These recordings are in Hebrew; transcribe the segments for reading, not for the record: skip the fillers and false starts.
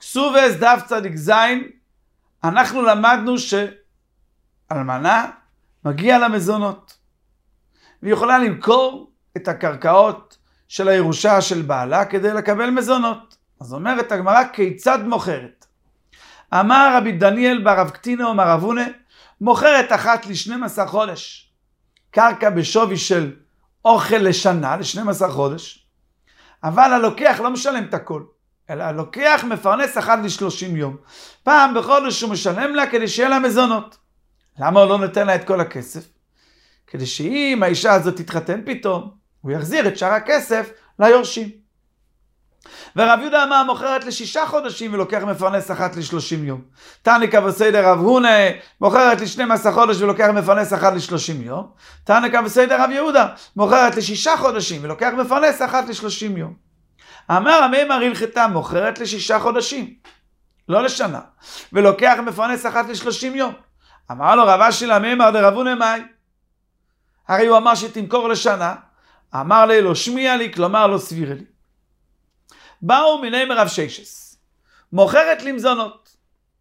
סובס דף צדיק זין, אנחנו למדנו שאלמנה מגיע למזונות, והיא יכולה למכור את הקרקעות של הירושה של בעלה כדי לקבל מזונות. אז אומרת הגמרא, כיצד מוכרת? אמר רבי דניאל ברב קטינה ומר אבונה, מוכרת אחת ל-12 חודש, קרקע בשווי של אוכל לשנה, ל-12 חודש, אבל הלוקח לא משלם את הכל, אלא הלוקח מפרנס אחת ל-30 יום. פעם בחודש הוא משלם לה כדי שיהיה לה מזונות. למה הוא לא נותן לה את כל הכסף? כדי שאם האישה הזאת תתחתן פתאום, הוא יחזיר את שאר הכסף ליורשים. ורב יהודה אמר מוכרת ל6 חודשים ולוקח מפרנס אחת ל-30 יום. תנא בסיידר רב הונא מוכרת ל12 חודש ולוקח מפרנס אחת ל-30 יום. תנא בסיידר רב יהודה מוכרת ל6 חודשים ולוקח מפרנס אחת ל-30 יום. אמר המימר הלכתה מוכרת ל6 חודשים, לא לשנה, ולוקח מפרנס אחת ל-30 יום. אמר לו רב אשי למימר דרב הונא מאי, הרי הוא אמר שתמכור לשנה, אמר לי לא שמיע לי, כלומר לא סביר לי. באו מיני מרב ששס, מוכרת למזונות.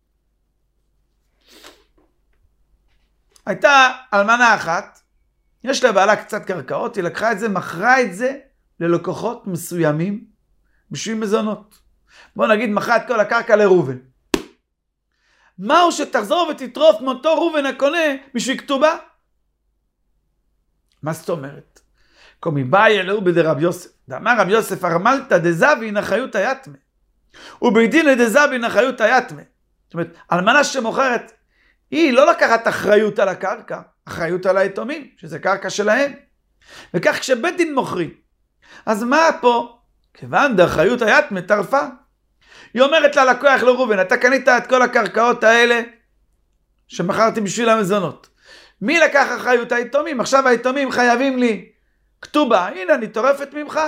הייתה אלמנה אחת, יש לה בעלה קצת קרקעות, היא לקחה את זה, מכרה את זה ללקוחות מסוימים בשביל מזונות. בוא נגיד מכרה את כל הקרקע לראובן. מהו שתחזור ותטרוף מאותו ראובן הקונה בשביל כתובה? מה זאת אומרת? קומי באי אלוהו בדרב יוסף. דאמר רב יוסף ארמלתא דזבין אחריות היתמה. ובדין דזבין אחריות היתמה. זאת אומרת, אלמנה שמוכרת, היא לא לקחת אחריות על הקרקע, אחריות על היתומים, שזה קרקע שלהם. וכך כשבית דין מוכרים. אז מה פה? כיוון דאחריות היתמה טרפה. היא אומרת ללקוח לראובן, אתה קנית את כל הקרקעות האלה שמכרתי בשביל המזונות. מי לקח אחריות? היתומים. עכשיו היתומים חייבים לי כתובה, הנה אני טורפת ממך.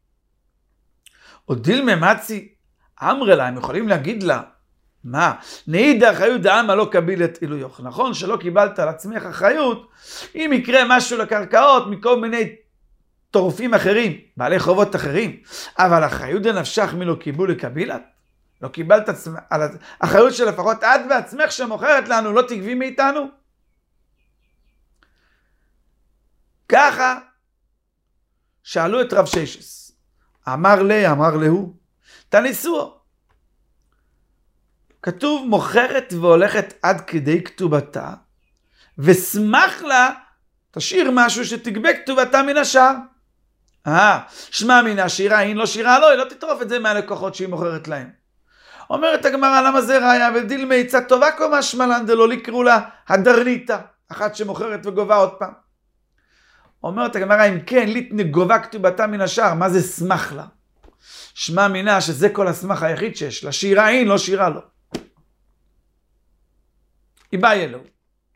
עוד דילמה מצי, אמרה לה, הם יכולים להגיד לה, מה? נעידה אחריות דאמה לא קבילת אילויוך. נכון שלא קיבלת על עצמך אחריות, אם יקרה משהו לקרקעות מכל מיני טורפים אחרים, בעלי חובות אחרים, אבל אחריות דנפשך מלא קיבול לקבילת? לא קיבלת על אחריות שלפחות את בעצמך שמוכרת לנו, לא תגבי מאיתנו? ככה שאלו את רב ששס, אמר לי, אמר להו, תניסוהו. כתוב מוכרת והולכת עד כדי כתובתה, וסמך לה, תשאיר משהו שתגבה כתובתה מן השאר. שמע מן השירה, היא לא שירה, לא, היא לא תטרוף את זה מהלקוחות שהיא מוכרת להם. אומרת הגמרא, למה זה ראיה? ודילמה עצה טובה קומה שמלן דלא לקראו לה הדרניתה, אחת שמוכרת וגובה עוד פעם. אומרת הגמרא, אם כן, ליתנה גובה כתובתה מן השאר, מה זה סמך לה? שמע מינה שזה כל הסמך היחיד שיש לה, שירה אין, לא שירה לא. היא באה אלוהו.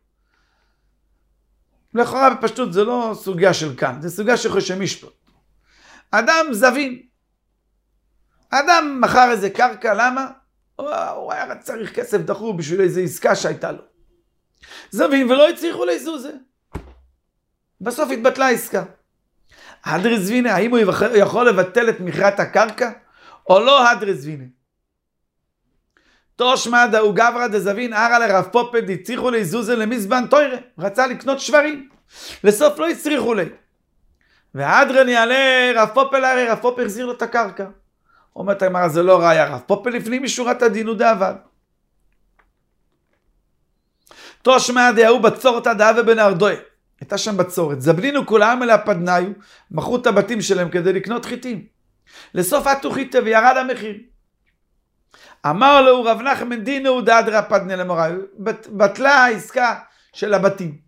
לכאורה בפשטות זה לא סוגיה של כאן, זה סוגיה של חושי משפט. אדם זבין. אדם מכר איזה קרקע, למה? הוא היה צריך כסף דחוף בשביל איזו עסקה שהייתה לו. זבין ולא הצליחו לעשו זה. בסוף התבטלה עסקה. הדרס וינה, האם הוא יכול לבטל את מכירת הקרקע? או לא הדרס וינה? תושמע דאו גברא דזבין ערה לרב פופא דצריכו לעזוזה למזבן תוירה. רצה לקנות שברים. לסוף לא הצריכו לי. והאדרן יעלה רב פופא להרי, רב פופא החזיר לו את הקרקע. אומרת הגמרא, זה לא ראיה, רב פופא לפנים משורת הדין הוא דאבל. תושמע דאו בצורת דאבה בנהרדויה. הייתה שם בצורת. זבנינו כולם אלה הפדניו, מכרו את הבתים שלהם כדי לקנות חיטים. לסוף עטו חיטה וירד המחיר. אמר לו רב נחמן דינו דאדרא פדנא למוראי, בטלה העסקה של הבתים.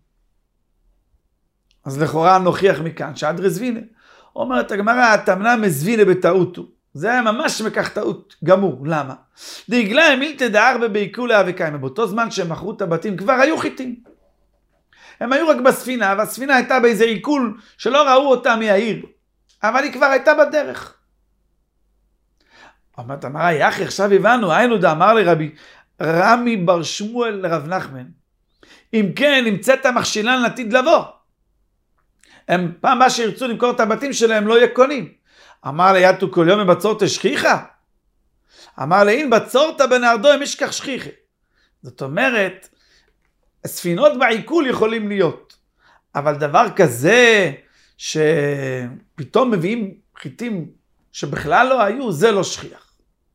אז לכאורה נוכיח מכאן שאדרס וינה. אומרת הגמרא, תמנה מזווינה בטעותו. זה היה ממש מכך טעות גמור. למה? דגלה מילתא דארבע בעיקולא וקיימא. באותו זמן שהם מכרו את הבתים כבר היו חיטים. הם היו רק בספינה, והספינה הייתה באיזה עיכול שלא ראו אותה מהעיר. אבל היא כבר הייתה בדרך. אומרת אמרה, יחי, עכשיו הבנו, היינו דאמר לרבי רמי בר שמואל לרב נחמן. אם כן, נמצאת המכשילן לעתיד לבוא. הם פעם מה שירצו למכור את הבתים שלהם לא יהיה קונים. אמר ליתו כל יום מבצור תשכיחה. אמר לאין בצורת בנהרדו אם ישכח שכיחה. זאת אומרת, ספינות בעיכול יכולים להיות, אבל דבר כזה שפתאום מביאים חיטים שבכלל לא היו, זה לא שכיח.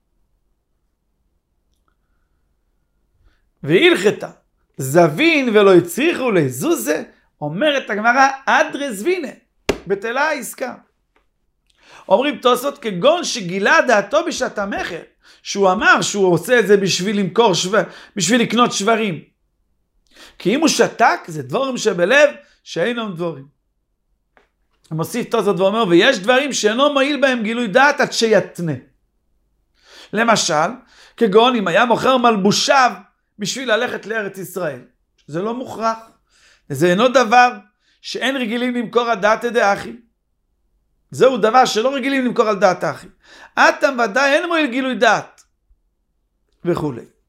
והלכתה, זבין ולא הצריכו לזוזה, אומרת הגמרא, אדרא זבינה, בטלה העסקה. אומרים תוספות כגון שגילה דעתו בשעת המכר, שהוא אמר שהוא עושה את זה בשביל למכור בשביל לקנות שברים. כי אם הוא שתק, זה דבורים שבלב שאינם דבורים. הוא מוסיף תוספות ואומר, ויש דברים שאינו מועיל בהם גילוי דעת עד שיתנה. למשל, כגון אם היה מוכר מלבושיו בשביל ללכת לארץ ישראל. זה לא מוכרח. זה אינו דבר שאין רגילים למכור על דעת דאחי. זהו דבר שלא רגילים למכור על דעת אחי. אתם ודאי אין מועיל גילוי דעת. וכו'.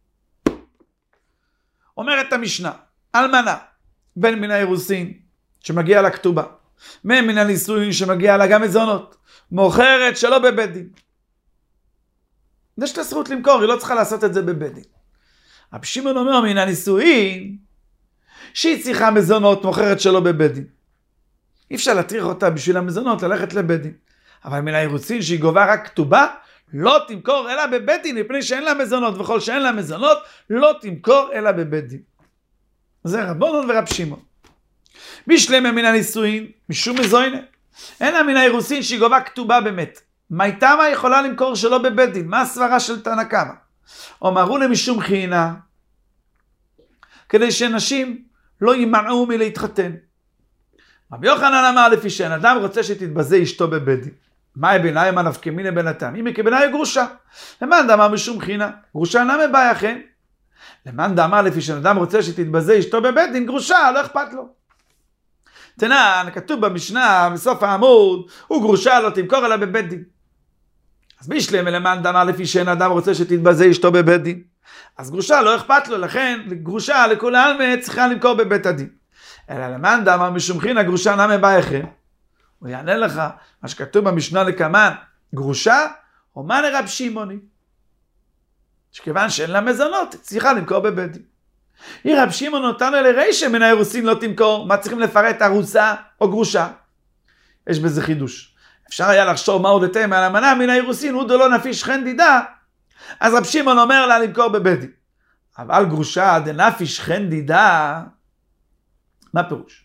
אומרת המשנה, אלמנה, בין מן האירוסין שמגיע לכתובה, מן הנישואין שמגיע לה גם מזונות, מוכרת שלא בבית דין. יש לה זכות למכור, היא לא צריכה לעשות את זה בבית דין. רבי שמעון אומר מן הנישואין שהיא צריכה מזונות, מוכרת שלא בבית דין. אי אפשר להטריח אותה בשביל המזונות ללכת לבית דין. אבל מן האירוסין שהיא גובה רק כתובה, לא תמכור אלא בבית דין, מפני שאין לה מזונות, וכל שאין לה מזונות, לא תמכור אלא בבית דין. זה רבונון ורב שמעון. בשלמה מן הנישואין, משום מזוינה. אין לה מן האירוסין שהיא גובה כתובה באמת. מה יכולה למכור שלא בבית דין? מה הסברה של תנא קמא? אמרו למשום חינה, כדי שנשים לא יימנעו מלהתחתן. רבי יוחנן אמר לפי שאין אדם רוצה שתתבזה אשתו בבית דין. מה בעיניי מה נפקא מינה בין הטעם? אם כבעיניי גרושה. למאן דאמר משום חינה, גרושה אינה מבעיה כן. למאן דאמר לפי שאין אדם רוצה שתתבזה אשתו בבית דין, גרושה לא אכפת לו. תנן, כתוב במשנה בסוף העמוד, הוא גרושה לא תמכור אלא בבית דין. אז בשלמה למאן דאמר לפי שאין אדם רוצה שתתבזה אשתו בבית דין, אז גרושה לא אכפת לו, לכן גרושה לכל העלמא צריכה למכור בבית הדין. אלא למאן דאמר משום חינה גרושה אינה מבעיה כן. הוא יענה לך מה שכתוב במשנה לקמן, גרושה, אומן רב שמעוני, שכיוון שאין לה מזונות, צריכה למכור בבית דין. היא רב שמעון אותנו לרישא מן האירוסין לא תמכור, מה צריכים לפרט ארוסה או גרושה? יש בזה חידוש. אפשר היה לחשוב מה עוד אתם על המנה מן האירוסין, הוא דלא נפיש חן דידה, אז רב שמעון אומר לה למכור בבית דין. אבל גרושה דנפיש חן דידה, מה פירוש?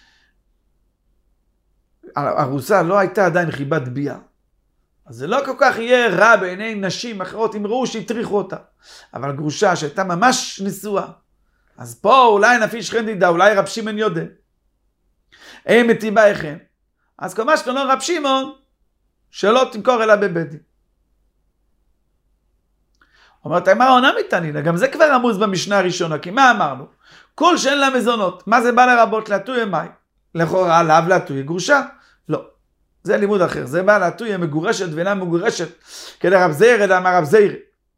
ארוסה לא הייתה עדיין חיבת ביאה. אז זה לא כל כך יהיה רע בעיני נשים אחרות אם ראו שהטריחו אותה. אבל גרושה שהייתה ממש נשואה, אז פה אולי נפיש חן דידה, אולי רב שמעון יודע. אין מטיבה איכן. אז כל מה שאתה אומר רב שמעון, שלא תמכור אלא בבית דין. אומרת, מה עונה מתענינה? גם זה כבר עמוז במשנה הראשונה, כי מה אמרנו? כל שאין לה מזונות, מה זה בא לרבות? להטויה מאי? לכאורה עליו להטויה גרושה? לא. זה לימוד אחר. זה בא להטויה מגורשת ואינה מגורשת, כדרב זעירא דאמר רב זעירא.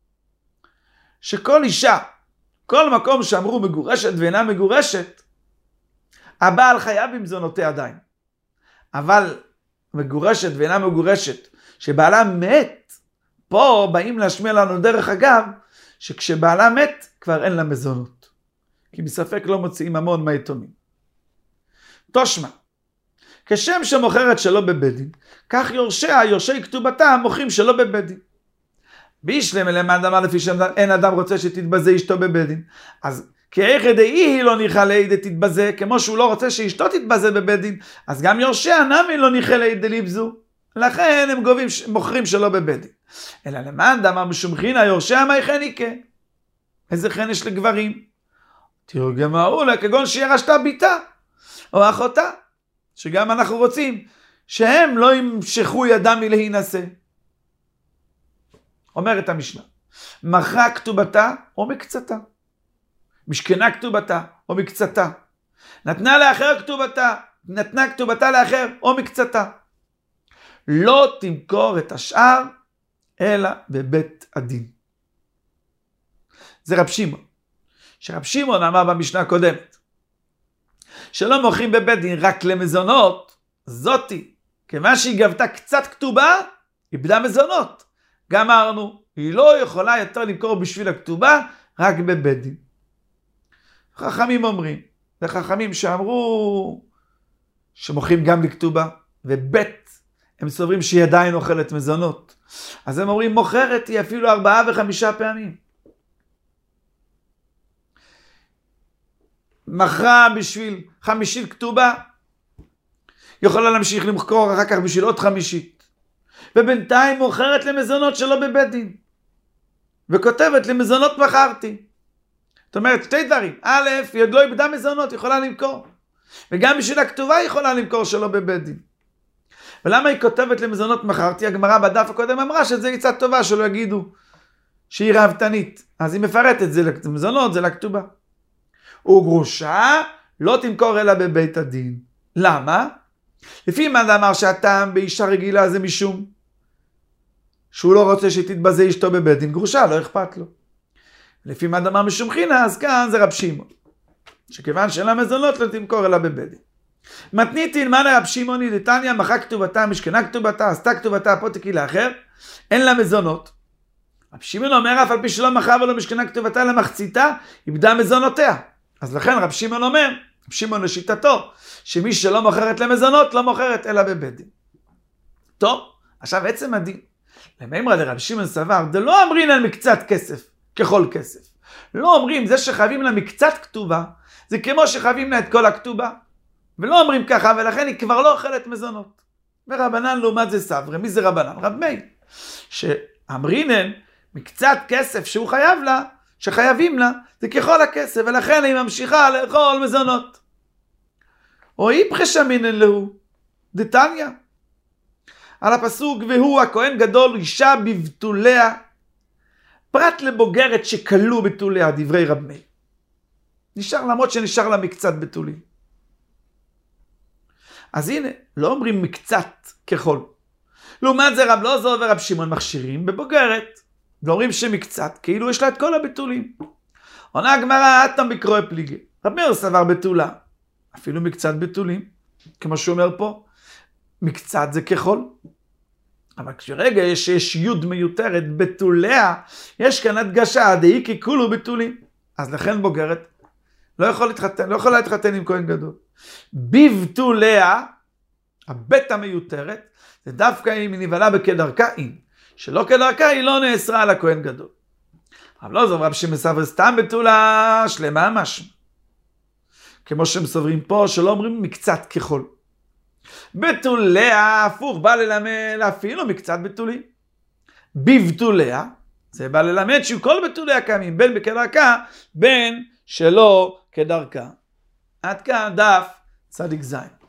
שכל אישה, כל מקום שאמרו מגורשת ואינה מגורשת, הבעל חייב במזונותיה עדיין. אבל מגורשת ואינה מגורשת, שבעלה מת, פה באים להשמיע לנו דרך אגב, שכשבעלה מת כבר אין לה מזונות. כי בספק לא מוציאים המון מהיתומים. תושמע, כשם שמוכרת שלא בבית דין, כך יורשיה, יורשי כתובתה, מוכרים שלא בבית דין. בישלמה למאן דאמר לפי שאין אדם רוצה שתתבזה אשתו בבית דין. אז כאיכא דאי היא לא ניחא ליה דתתבזה, כמו שהוא לא רוצה שאשתו תתבזה בבית דין, אז גם יורשיה נמי לא ניחא ליה דליבזו. לכן הם גובים, מוכרים שלא בבית דין. אלא למאן דאמר משום חינה יורשיה מאי חניקה. איזה חן יש לגברים? תרגמהו לה כגון שירשתה ביתה או אחותה, שגם אנחנו רוצים שהם לא ימשכו ידם מלהינשא. אומרת המשנה, מכרה כתובתה או מקצתה, משכנה כתובתה או מקצתה, נתנה לאחר כתובתה, נתנה כתובתה לאחר או מקצתה, לא תמכור את השאר אלא בבית הדין. זה רב שמעון. שרב שמעון אמר במשנה הקודמת, שלא מוכרים בבית דין רק למזונות, זאתי, כיוון שהיא גבתה קצת כתובה, איבדה מזונות. גם אמרנו היא לא יכולה יותר למכור בשביל הכתובה, רק בבית דין. חכמים אומרים, זה חכמים שאמרו שמוכרים גם לכתובה, ובית הם סוברים שהיא עדיין אוכלת מזונות. אז הם אומרים, מוכרת היא אפילו 4 ו5 פעמים. מכרה בשביל 50 כתובה, יכולה להמשיך למכור אחר כך בשביל עוד 50. ובינתיים מוכרת למזונות שלא בבית דין. וכותבת למזונות מכרתי. זאת אומרת, 2 דברים. א', היא עוד לא איבדה מזונות, יכולה למכור. וגם בשביל הכתובה היא יכולה למכור שלא בבית דין. ולמה היא כותבת למזונות מכרתי? הגמרא בדף הקודם אמרה שזה עצה טובה, שלא יגידו שהיא ראוותנית. אז היא מפרטת, זה למזונות, זה לכתובה. וגרושה לא תמכור אלא בבית הדין. למה? לפי מה אמר שהטעם באישה רגילה זה משום שהוא לא רוצה שתתבזה אשתו בבית דין, גרושה לא אכפת לו. לפי מה אמר משום חינה, אז כאן זה רב שמעון, שכיוון שאין לה מזונות לא תמכור אלא בבית דין. מתניתין מה לרב שמעוני דתניא, מחק כתובתה, משכנה כתובתה, עשתה כתובתה, פותקי לאחר, אין לה מזונות. רב שמעון אומר, אף על פי שלא מכרה ולא משכנה כתובתה למחציתה, איבדה מזונותיה. אז לכן רב שמעון אומר, רב שמעון לשיטתו, שמי שלא מוכרת למזונות, לא מוכרת אלא בבית דין. טוב, עכשיו עצם הדין. למימרא דרב שמעון סבר, זה לא אומרים לה מקצת כסף, ככל כסף. לא אומרים, זה שחייבים לה מקצת כתובה, זה כמו שחייבים לה את כל הכתובה. ולא אומרים ככה, ולכן היא כבר לא אוכלת מזונות. ורבנן לעומת זה סברי, מי זה רבנן? רב מאיר. שאמרינן, מקצת כסף שהוא חייב לה, שחייבים לה, זה ככל הכסף, ולכן היא ממשיכה לאכול מזונות. או איפכא שמינן להו, דתניא. על הפסוק, והוא הכהן גדול אישה בבתוליה, פרט לבוגרת שכלו בתוליה, דברי רב מאיר. נשאר, למרות שנשאר לה מקצת בתולים. אז הנה, לא אומרים מקצת ככל. לעומת זה רב לוזור ורב שמעון מכשירים בבוגרת. לא אומרים שמקצת, כאילו יש לה את כל הבתולים. עונה הגמרא, אתם בקרוא פליגי. רב מאיר סבר בתולה. אפילו מקצת בתולים. כמו שהוא אומר פה, מקצת זה ככל. אבל כשרגע יש יוד מיותרת בתוליה, יש כאן הדגשה, דהי ככולו בתולים. אז לכן בוגרת לא יכולה להתחתן עם כהן גדול. בבתוליה, הבית המיותרת, זה דווקא אם היא נבלה בכדרכה, שלא כדרכה היא לא נאסרה על הכהן גדול. אבל לא זו רב שמעון סבר סתם בתולה שלמה משמע. כמו שהם סוברים פה, שלא אומרים מקצת ככל. בתוליה, הפוך, בא ללמד אפילו מקצת בתולים. בבתוליה, זה בא ללמד שכל בתוליה קיימים, בין בכדרכה, בין שלא כדרכה. עד כאן דף צדיק זין.